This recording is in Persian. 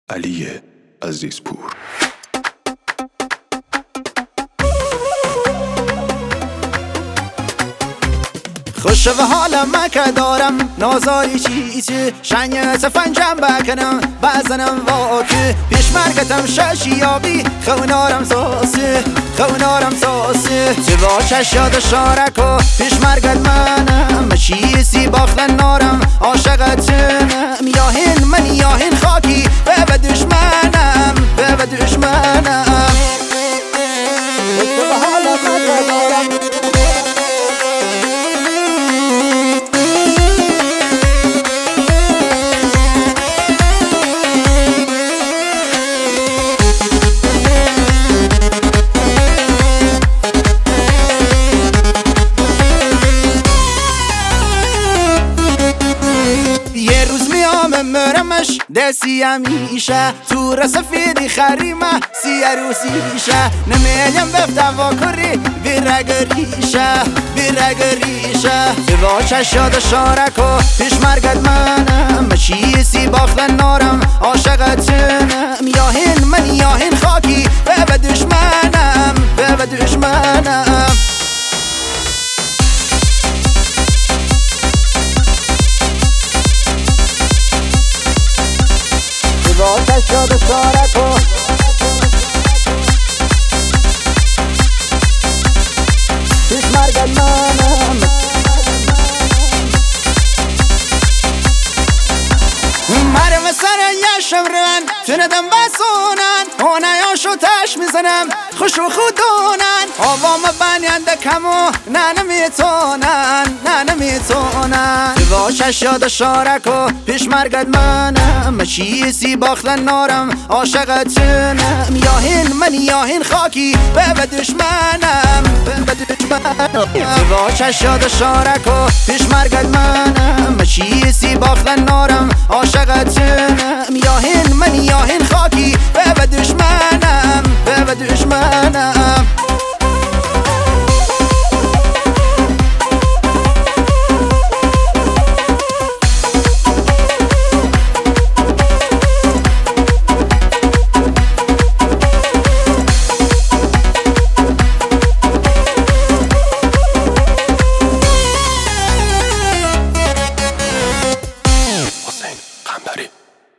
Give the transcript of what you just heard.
علی عزیزپور. خوش به حالم که دارم نازاری چیزی شنیت فنجم بکنم بزنم واکی پیش مرگتم ششیابی خونارم ساسی زیبا چشاد شارکو پیش مرگت منم چیزی باخلن نارم عاشقتم یاهین من یاهین خاکی به دشمنم خوش به حالم که دارم مرمش دستی همیشه تو رسفیدی خریمه سیروسیشه نمیلیم بفتوا کری بیرگریشه زیبا چشاد شارکو پیش مرگت منم چیزی باخلن نارم عاشقتم یاهین من یاهین خاکی به دشمنم آتش شد شارکو پیش مرگت منم مرم سر یشم رن تندم بسونن هونیاشو تش میزنم خوشو خودونن آوام بنینده کمو نمیتونن زیبا چشاد شارکو پیش مرگت منم چیزی باخلن نارم عاشقتنم یاهین من یاهین خاکی به دشمنم زیبا چشاد شارکو پیش مرگت